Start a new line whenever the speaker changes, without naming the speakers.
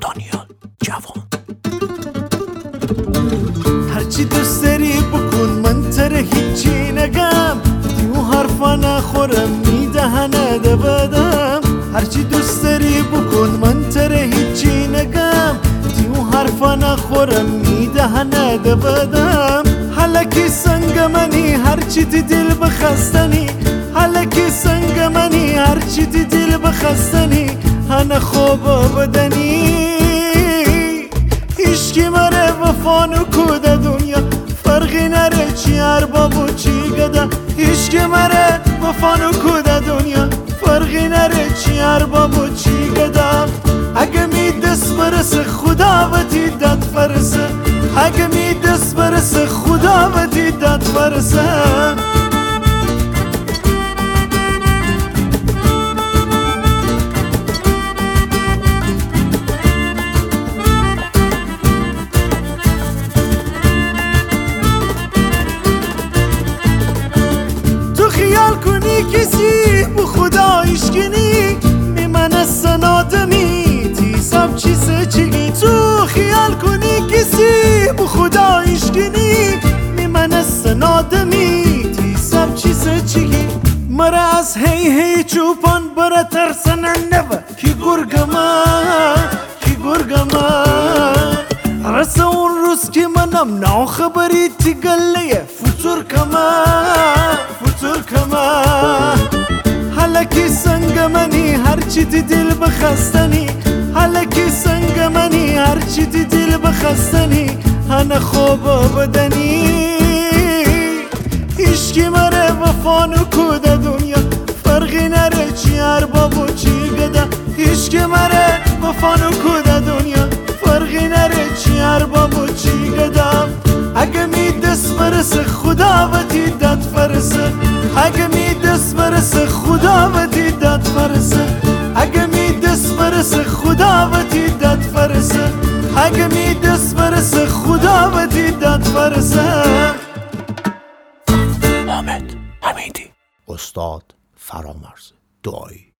دانیال جوان.
هرچی دوست داری بکن من تره هیچی نگم، دیو حرفا نخورم میدهنه ده بدم. هرچی دوست داری بکن من تره هیچی نگم، دیو حرفا نخورم میدهنه ده بدم. حلکی سنگ منی هرچی تی دل بخستنی، حلکی سنگ منی هرچی تی دل بخستنی، هنه خوب بدنی. هیچکی مره وفا نکوده دنیا، فرقی نره چی ارباب و چی گدا. هیچکی مره وفا نکوده دنیا، فرقی نره چی ارباب و چی گدا. اگه می دست برسه خدا و دیدت فرسه، اگه می دست برسه خدا و دیدت فرسه. خیال کنی کسی بو خدا ایشگینی میمنه سنادمی تی سب چیزه چیگی. تو خیال کنی کسی بو خدا ایشگینی میمنه سنادمی تی سب چیزه چیگی. مرا از هی چوپان برا ترسنن نوه کی گرگما کی گرگما. رسه اون روز که منم ناو خبری تی گله فتور کما فتور کما. حلکی سنگ منی هرچی تی دل بخستنی، حلکی سنگ منی هرچی تی دل بخستنی، هنه خوب بدنی. هیچکی مره وفا نکوده دنیا، فرقی نره چی ارباب و چی گدا. هیچکی مره وفا نکوده دنیا، فرقی نره چی ارباب و چی گدا. اگه می دست برسه خدا و دیدت فرسه، اگه می دست برسه خدا و دیدت فرسه. اگه می دست برسه خدا و دیدت فرسه، اگه می دست برسه خدا و دیدت فرسه.
حامد حمیدی، استاد فرامرز دعایی.